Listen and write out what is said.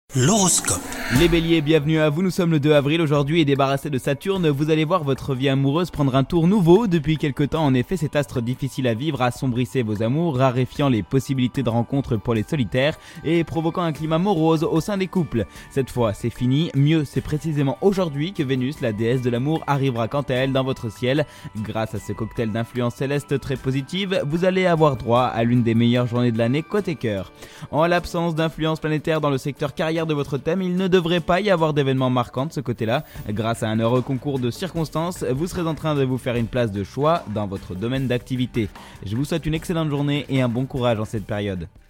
L'horoscope. Les béliers, bienvenue à vous, nous sommes le 2 avril aujourd'hui et débarrassé de Saturne, vous allez voir votre vie amoureuse prendre un tour nouveau. Depuis quelque temps, en effet, cet astre difficile à vivre assombrissait vos amours, raréfiant les possibilités de rencontres pour les solitaires et provoquant un climat morose au sein des couples. Cette fois, c'est fini, mieux, c'est précisément aujourd'hui que Vénus, la déesse de l'amour, arrivera quant à elle dans votre ciel. Grâce à ce cocktail d'influence céleste très positive, vous allez avoir droit à l'une des meilleures journées de l'année côté cœur. En l'absence d'influence planétaire dans le secteur carrière de votre thème, il ne devrait pas y avoir d'événements marquants de ce côté-là. Grâce à un heureux concours de circonstances, vous serez en train de vous faire une place de choix dans votre domaine d'activité. Je vous souhaite une excellente journée et un bon courage en cette période.